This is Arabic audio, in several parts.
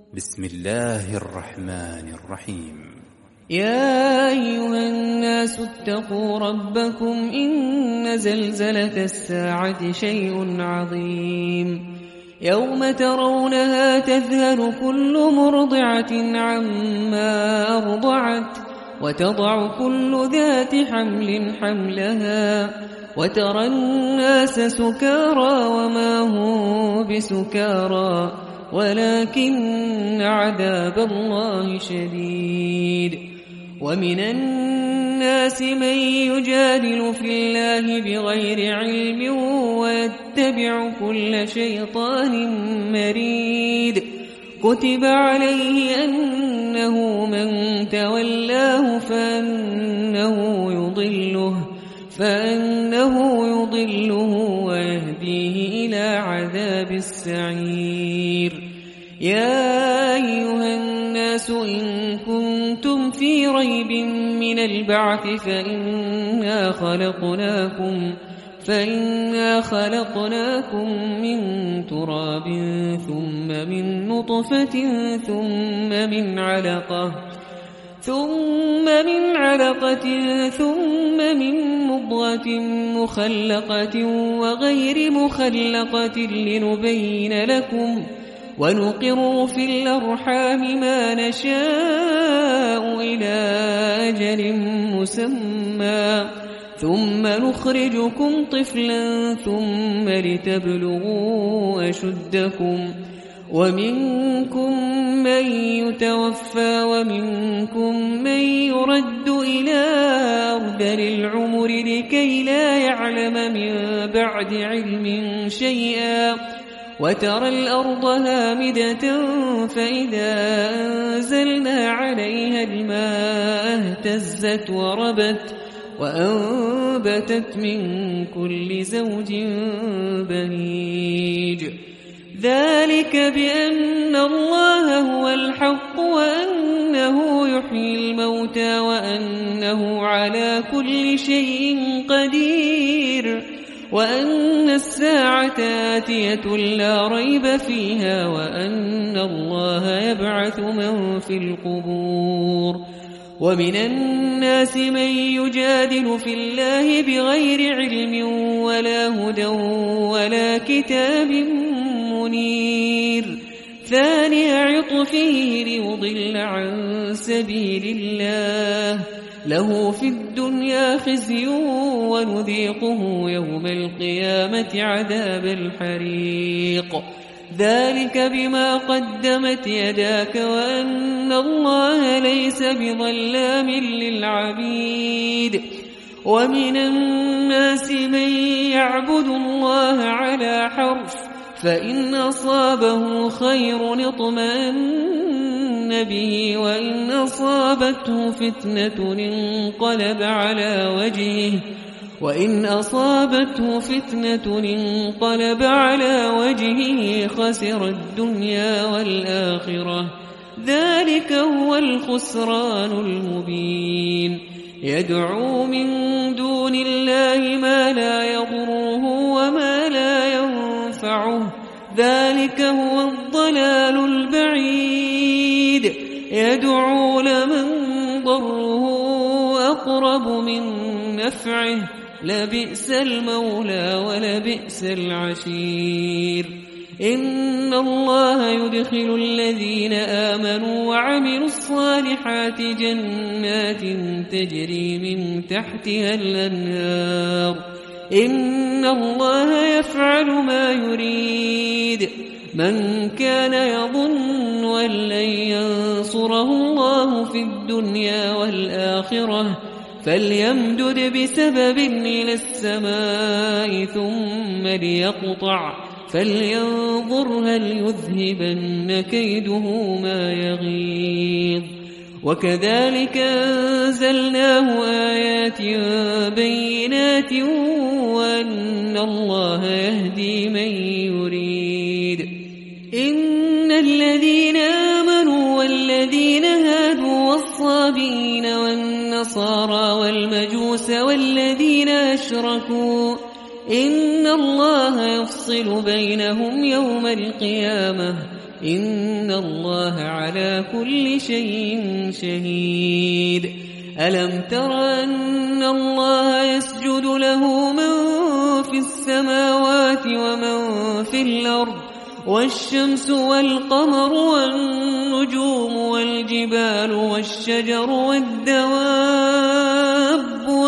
بسم الله الرحمن الرحيم. يا أيها الناس اتقوا ربكم إن زلزلة الساعة شيء عظيم يوم ترونها تذهل كل مرضعة عما أرضعت وتضع كل ذات حمل حملها وترى الناس سكارى وما هم بسكارى ولكن عذاب الله شديد. ومن الناس من يجادل في الله بغير علم ويتبع كل شيطان مريد كتب عليه أنه من تولاه فأنه يضله ويهديه إلى عذاب السعير. يا أيها الناس إن كنتم في ريب من البعث فإنا خلقناكم من تراب ثم من نطفة ثم من علقة ثم من مضغة مخلقة وغير مخلقة لنبين لكم ونقر في الأرحام ما نشاء إلى أجل مسمى ثم نخرجكم طفلا ثم لتبلغوا أشدكم ومنكم من يتوفى ومنكم من يرد إلى أرذل العمر لكي لا يعلم من بعد علم شيئا وترى الأرض هامدة فإذا أنزلنا عليها الماء اهتزت وربت وأنبتت من كل زوج بهيج. ذلك بأن الله هو الحق وأنه يحيي الموتى وأنه على كل شيء قدير وأن الساعة آتية لا ريب فيها وأن الله يبعث من في القبور. ومن الناس من يجادل في الله بغير علم ولا هدى ولا كتاب منير ثاني عطفه ليضل عن سبيل الله له في الدنيا خزي ونذيقه يوم القيامة عذاب الحريق. ذلك بما قدمت يداك وأن الله ليس بظلام للعبيد. ومن الناس من يعبد الله على حرف فإن أصابه خير اطمأن به وإن أصابته فتنة انقلب على وجهه خسر الدنيا والآخرة ذلك هو الخسران المبين. يدعو من دون الله ما لا يضره وما لا ينفعه ذلك هو الضلال البعيد. يدعو لمن ضره أقرب من نفعه لبئس المولى ولبئس العشير. إن الله يدخل الذين آمنوا وعملوا الصالحات جنات تجري من تحتها الأنهار إن الله يفعل ما يريد. من كان يظن أن لن ينصره الله في الدنيا والآخرة فليمدد بسبب إلى السماء ثم ليقطع فلينظر هل يذهبن كيده ما يغيظ. وكذلك أنزلناه آيات بينات وأن الله يهدي من يريد. إن الذين آمنوا والذين هادوا والصابئين والنصارى والمجوس والذين أشركوا إن الله يفصل بينهم يوم القيامة إن الله على كل شيء شهيد ألم تر أن الله يسجد له من في السماوات ومن في الأرض والشمس والقمر والنجوم والجبال والشجر والدواب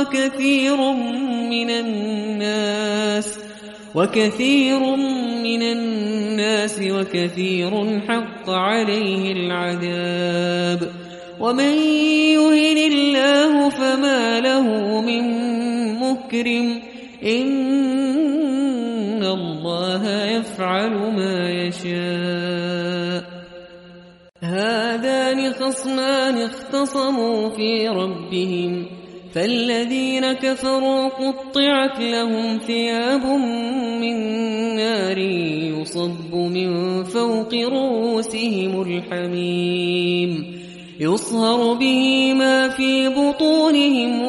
وكثير من الناس وكثير حق عليه العذاب ومن يهن الله فما له من مكرم إن الله يفعل ما يشاء هذان خصمان اختصموا في ربهم فالذين كفروا قطعت لهم ثياب من نار يصب من فوق رؤوسهم الحميم يصهر به ما في بطونهم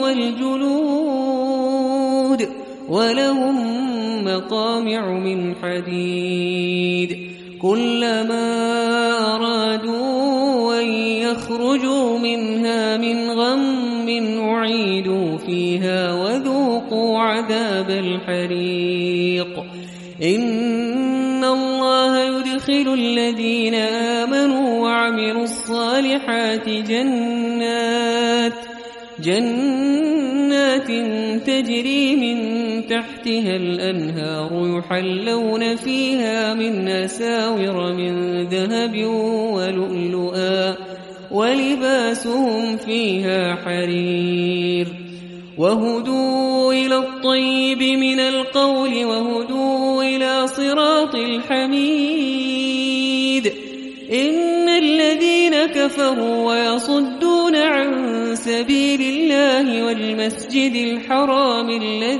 والجلود ولهم مقامع من حديد كلما أرادوا أن يخرجوا منها من غم أعيدوا فيها وذوقوا عذاب الحريق إن الله يدخل الذين آمنوا وعملوا الصالحات جنات تجري من تحتها الأنهار يحلون فيها من أساور من ذهب ولؤلؤا ولباسهم فيها حرير وهدوا إلى الطيب من القول وهدوا إلى صراط الحميد إن الذين كفروا ويصدون عن سبيل الله والمسجد الحرام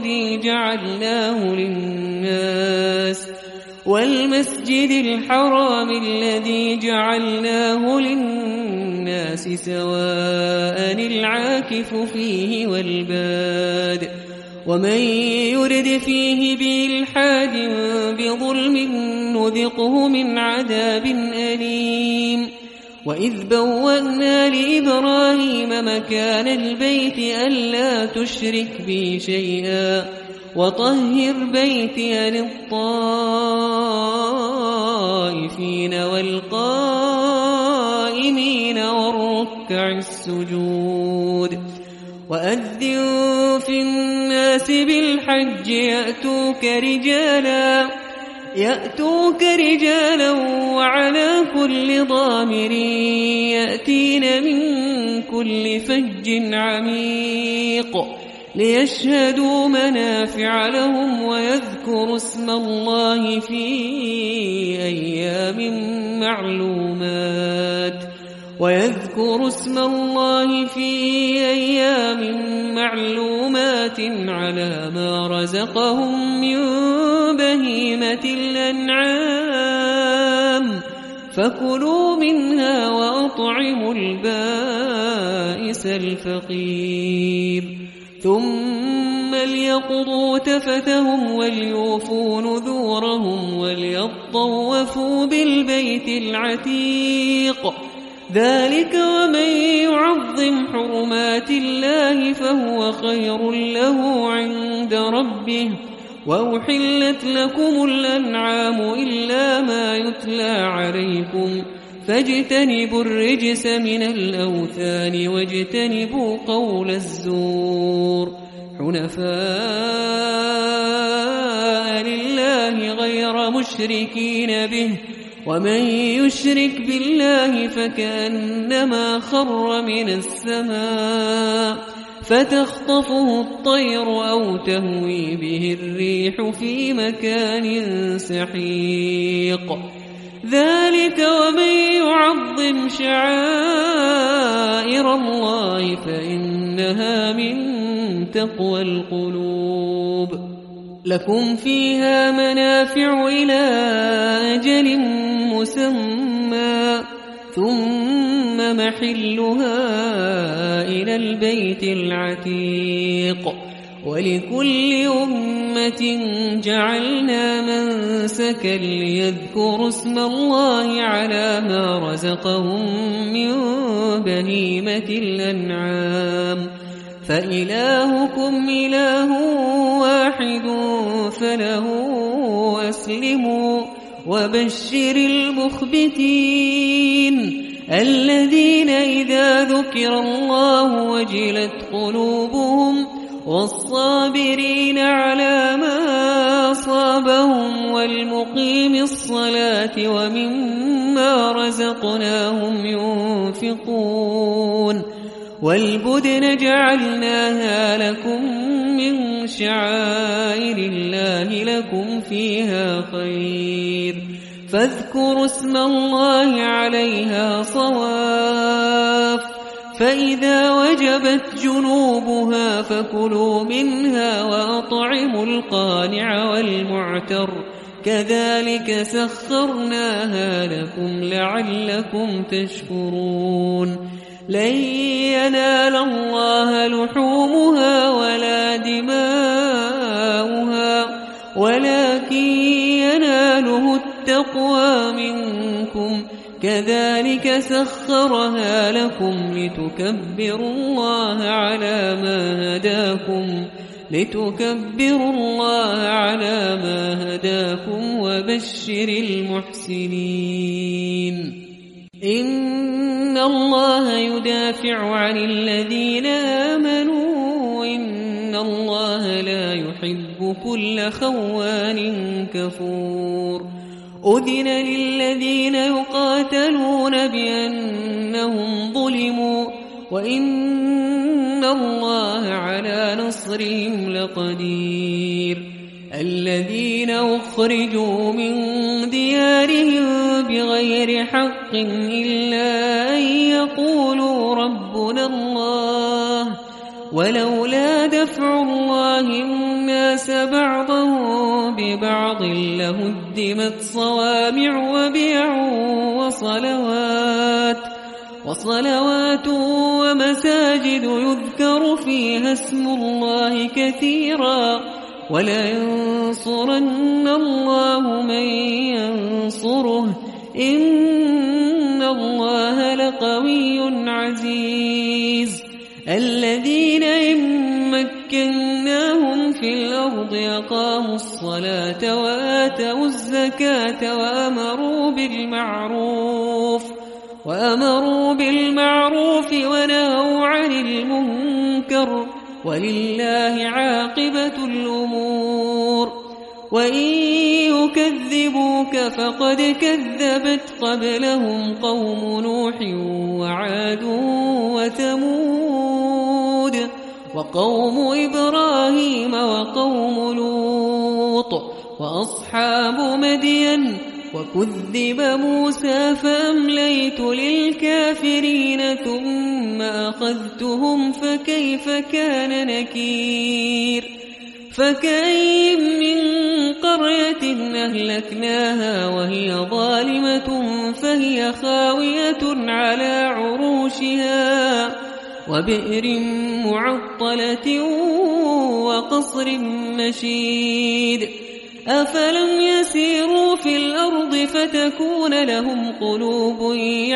الذي جعلناه للناس سواء العاكف فيه والباد ومن يرد فيه بإلحاد بظلم نذقه من عذاب أليم وإذ بوأنا لإبراهيم مكان البيت ألا تشرك بي شيئا وطهر بيتي للطائفين والقائمين والركع السجود وأذن في الناس بالحج يأتوك رجالا وعلى كل ضامر يأتين من كل فج عميق ليشهدوا منافع لهم ويذكروا اسم الله في أيام معلومات على ما رزقهم من بهيمة الأنعام فكلوا منها وأطعموا البائس الفقير ثم ليقضوا تفثهم وليوفوا نذورهم وليطوفوا بالبيت العتيق ذلك ومن يعظم حرمات الله فهو خير له عند ربه وأحلت لكم الأنعام إلا ما يتلى عليكم فاجتنبوا الرجس من الأوثان واجتنبوا قول الزور حنفاء لله غير مشركين به ومن يشرك بالله فكأنما خر من السماء فتخطفه الطير أو تهوي به الريح في مكان سحيق ذلك ومن يعظم شعائر الله فإنها من تقوى القلوب لكم فيها منافع إلى أجل مسمى ثم محلها إلى البيت العتيق ولكل أمة جعلنا منسكا ليذكروا اسم الله على ما رزقهم من بهيمة الأنعام فإلهكم إله واحد فله أسلموا وبشر المخبتين الذين إذا ذكر الله وجلت قلوبهم والصابرين على ما أصابهم والمقيم الصلاة ومما رزقناهم ينفقون والبدن جعلناها لكم من شعائر الله لكم فيها خير فاذكروا اسم الله عليها صواف فإذا وجبت جنوبها فكلوا منها وأطعموا القانع والمعتر كذلك سخرناها لكم لعلكم تشكرون لن ينال الله لحومها ولا دماؤها ولكن يناله التقوى منكم كذلك سخرها لكم لتكبروا الله على ما هداكم وبشر المحسنين إن الله يدافع عن الذين آمنوا إن الله لا يحب كل خوان كفور أذن للذين يقاتلون بأنهم ظلموا وإن الله على نصرهم لقدير الذين أخرجوا من ديارهم بغير حق إلا أن يقولوا ربنا الله ولولا دفع الله الناس بعضهم ببعض لهدمت صوامع وبيع وصلوات ومساجد يذكر فيها اسم الله كثيرا ولينصرن الله من ينصره إن الله لقوي عزيز الذين إن مكناهم في الأرض أقاموا الصلاة وآتوا الزكاة وأمروا بالمعروف ونهوا عن المنكر ولله عاقبة الأمور وإن يكذبوك فقد كذبت قبلهم قوم نوح وعاد وثمود وقوم إبراهيم وقوم لوط وأصحاب مدين وكذب موسى فأمليت للكافرين ثم أخذتهم فكيف كان نكير فكأين من قرية أهلكناها وهي ظالمة فهي خاوية على عروشها وبئر معطلة وقصر مشيد أفلم يسيروا في الأرض فتكون لهم قلوب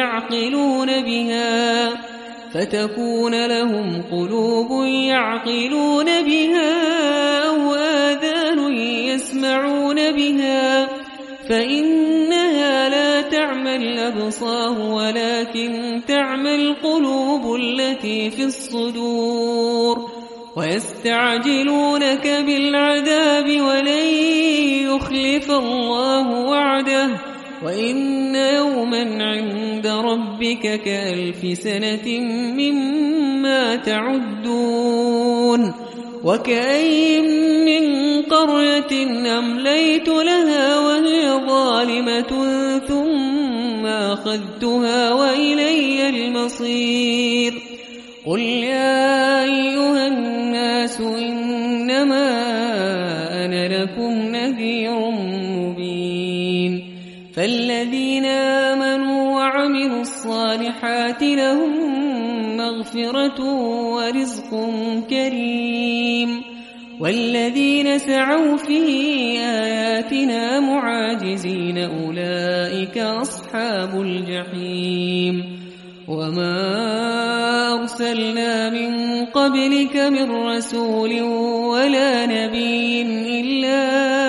يعقلون بها أو آذان يسمعون بها فإنها لا تعمى الأبصار ولكن تعمى القلوب التي في الصدور ويستعجلونك بالعذاب ولن يخلف الله وعده وإن يوما عند ربك كألف سنة مما تعدون وكأين من قرية أمليت لها وهي ظالمة ثم أخذتها وإلي المصير قل يا أيها الناس إنما أنا لكم نذير مبين فالذين آمنوا وعملوا الصالحات لهم مغفرة ورزق كريم والذين سعوا في آياتنا معاجزين أولئك أصحاب الجحيم وما أرسلنا من قبلك من رسول ولا نبي إلا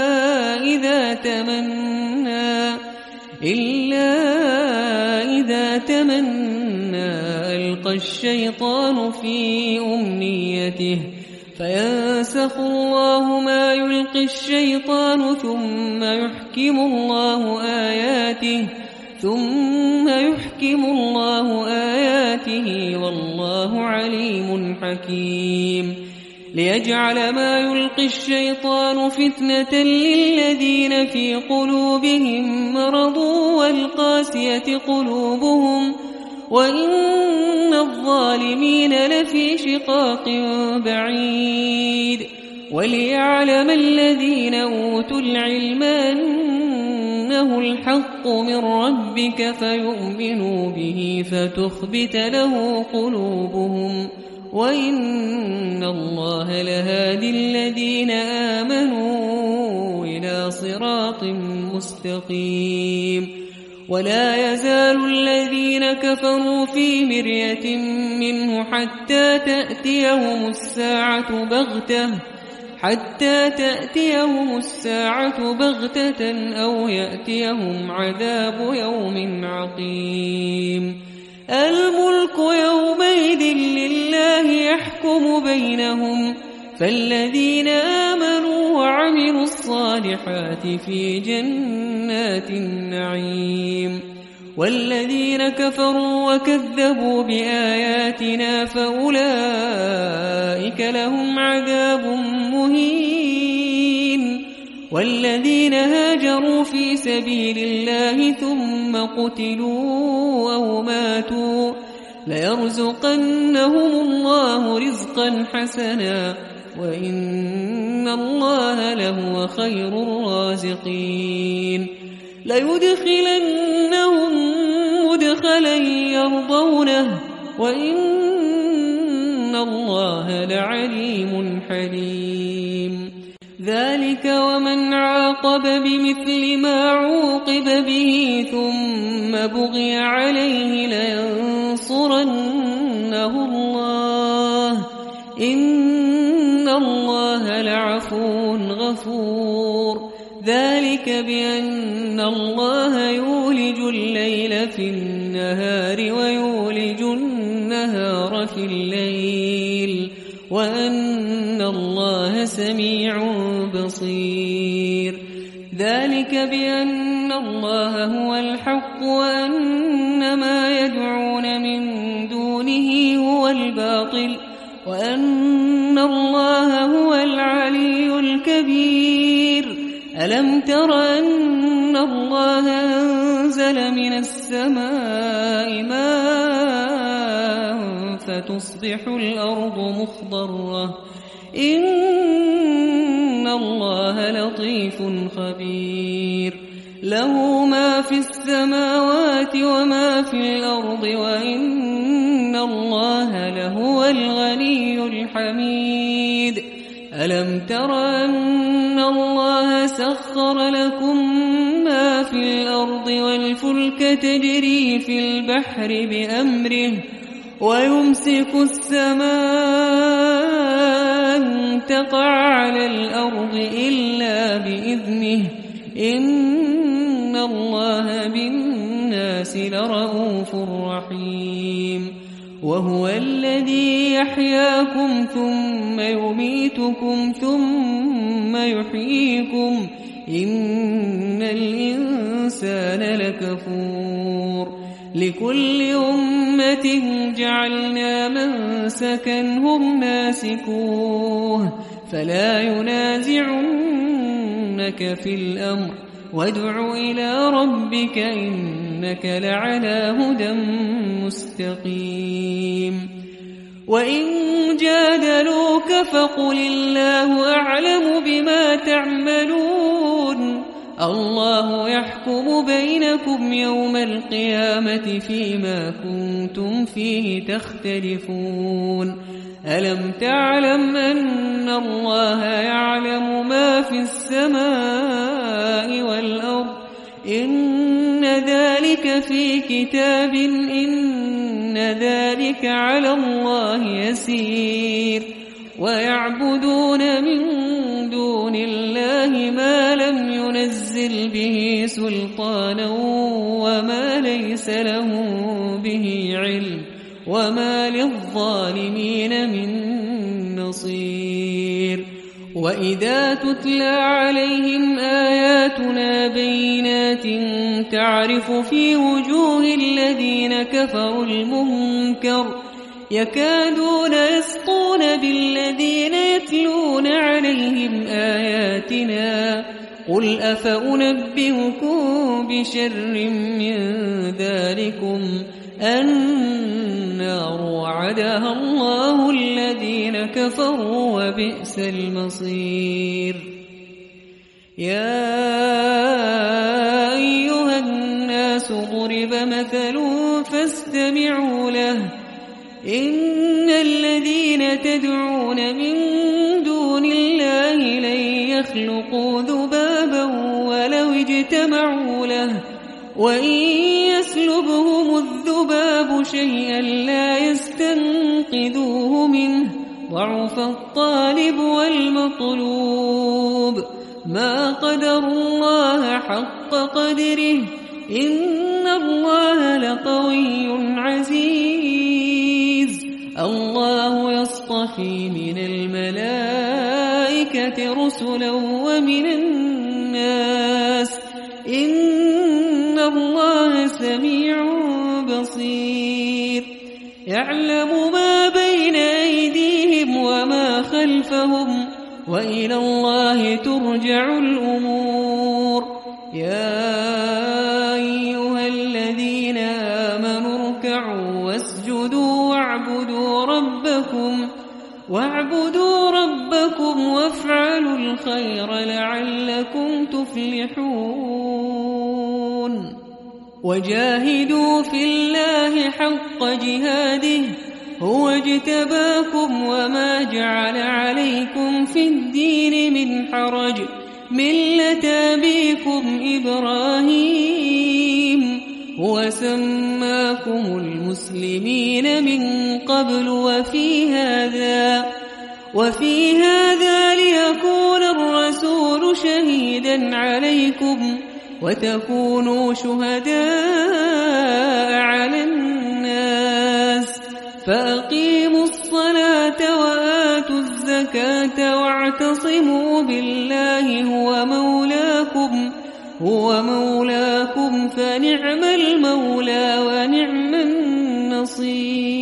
إذا تمنى ألقى الشيطان في أمنيته فينسخ الله ما يلقي الشيطان ثم يحكم الله آياته والله عليم حكيم ليجعل ما يلقي الشيطان فتنة للذين في قلوبهم مرض والقاسية قلوبهم وإن الظالمين لفي شقاق بعيد وليعلم الذين أوتوا العلم أنه الحق من ربك فيؤمنوا به فتخبت له قلوبهم وإن الله لهادي الذين آمنوا إلى صراط مستقيم ولا يزال الذين كفروا في مرية منه حتى تأتيهم الساعة بغتة أو يأتيهم عذاب يوم عقيم الملك يومئذ لله يحكم بينهم فالذين آمنوا وعملوا الصالحات في جنات النعيم والذين كفروا وكذبوا بآياتنا فأولئك لهم عذاب مهين والذين هاجروا في سبيل الله ثم قتلوا أو ماتوا ليرزقنهم الله رزقا حسنا وإن الله لهو خير الرازقين ليدخلنهم مدخلا يرضونه وإن الله لعليم حليم ذلك ومن عاقب بمثل ما عوقب به ثم بغي عليه لينصرنه الله إن الله لعفو غفور ذلك بأن الله يولج الليل في النهار ويولج النهار في الليل وأن الله سميع بصير ذلك بأن الله هو الحق وأن ما يدعون من دونه هو الباطل وأن الله هو العلي الكبير ألم تر أن الله أنزل من السماء ماء فتصبح الأرض مخضرة إن الله لطيف خبير له ما في السماوات وما في الأرض وإن الله لهو الغني الحميد ألم تر أن الله سخر لكم ما في الأرض والفلك تجري في البحر بأمره ويمسك السماء أن تقع على الأرض إلا بإذنه إن الله بالناس لرءوف رحيم وهو الذي يحياكم ثم يميتكم ثم يحييكم إن الإنسان لكفور لكل أمة جعلنا منسكا هم ناسكوه فلا ينازعنك في الأمر وادع إلى ربك إنك لعلى هدى مستقيم وإن جادلوك فقل الله أعلم بما تعملون الله يحكم بينكم يوم القيامة فيما كنتم فيه تختلفون ألم تعلم أن الله يعلم ما في السماء والأرض إن ذلك في كتاب إن ذلك على الله يسير ويعبدون من دون الله ما لم ينزل به سلطانا وما ليس له به علم وما للظالمين من نصير وإذا تتلى عليهم آياتنا بينات تعرف في وجوه الذين كفروا المنكر يكادون يسطون بالذين يتلون عليهم آياتنا قل أفأنبئكم بشر من ذلكم النار وعدها الله الذين كفروا وبئس المصير يا أيها الناس ضرب مثل فاستمعوا له إن الذين تدعون من دون الله لن يخلقوا ذبابا ولو اجتمعوا له وإن يسلبهم الذباب شيئا لا يستنقذوه منه ضعف الطالب والمطلوب ما قدروا الله حق قدره إن الله لقوي عزيز الله يصطفي من الملائكة رسلا ومن الناس إن الله سميع بصير يعلم ما بين أيديهم وما خلفهم وإلى الله ترجع الأمور يا أيها الذين آمنوا اركعوا واسجدوا واعبدوا ربكم وافعلوا الخير لعلكم تفلحون وجاهدوا في الله حق جهاده هو اجتباكم وما جعل عليكم في الدين من حرج ملة أبيكم إبراهيم هو سماكم المسلمين من قبل وفي هذا ليكون الرسول شهيدا عليكم وتكونوا شهداء على الناس فأقيموا الصلاة وآتوا الزكاة واعتصموا بالله هو مولاكم فنعم المولى ونعم النصير